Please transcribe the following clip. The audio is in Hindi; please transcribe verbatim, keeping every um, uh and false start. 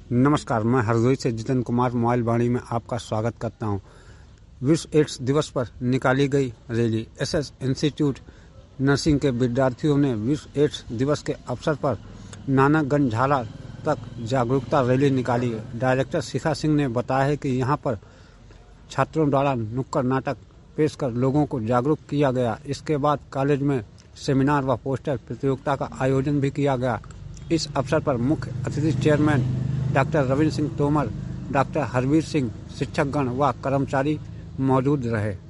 नमस्कार, मैं हरदोई से जितेंद्र कुमार मोबाइल वाणी में आपका स्वागत करता हूं। विश्व एड्स दिवस पर निकाली गई रैली। एसएस इंस्टीट्यूट नर्सिंग के विद्यार्थियों ने विश्व एड्स दिवस के अवसर पर नानकगंज झाला तक जागरूकता रैली निकाली। डायरेक्टर शिखा सिंह ने बताया है कि यहां पर छात्रों द्वारा नुक्कड़ नाटक पेश कर लोगों को जागरूक किया गया। इसके बाद कॉलेज में सेमिनार व पोस्टर प्रतियोगिता का आयोजन भी किया गया। इस अवसर पर मुख्य अतिथि chairman doctor Ravindra Singh Tomar, doctor Harveer Singh, शिक्षकगण व कर्मचारी मौजूद रहे।